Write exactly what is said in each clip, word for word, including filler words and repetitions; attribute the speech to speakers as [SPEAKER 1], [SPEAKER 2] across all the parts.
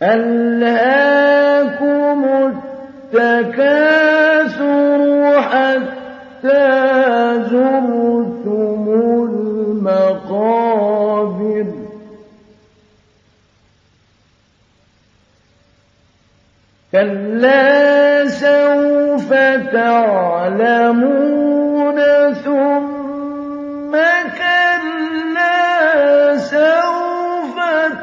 [SPEAKER 1] أَلْهَاكُمُ التَّكَاثُرُ حَتَّىٰ زُرْتُمُ الْمَقَابِرَ كَلَّا سَوْفَ تَعْلَمُونَ ثُمَّ كَلَّا سَوْفَ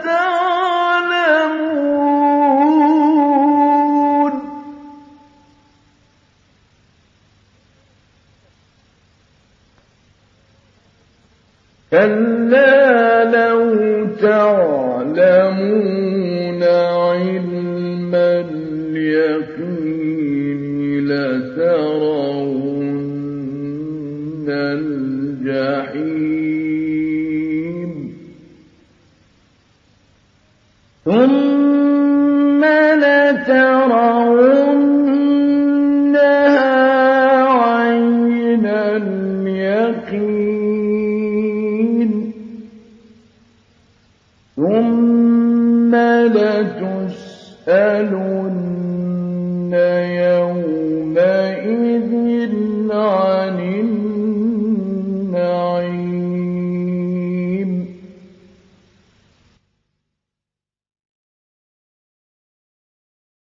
[SPEAKER 1] تَعْلَمُونَ كَلَّا لَوْ تَعْلَمُونَ عِلْمَ الْيَقِينِ لَتَرَوُنَّ الْجَحِيمَ ثُمَّ لَتَرَوُنَّهَا عَيْنَ الْيَقِينِ ثُمَّ لَتُسْأَلُنَّ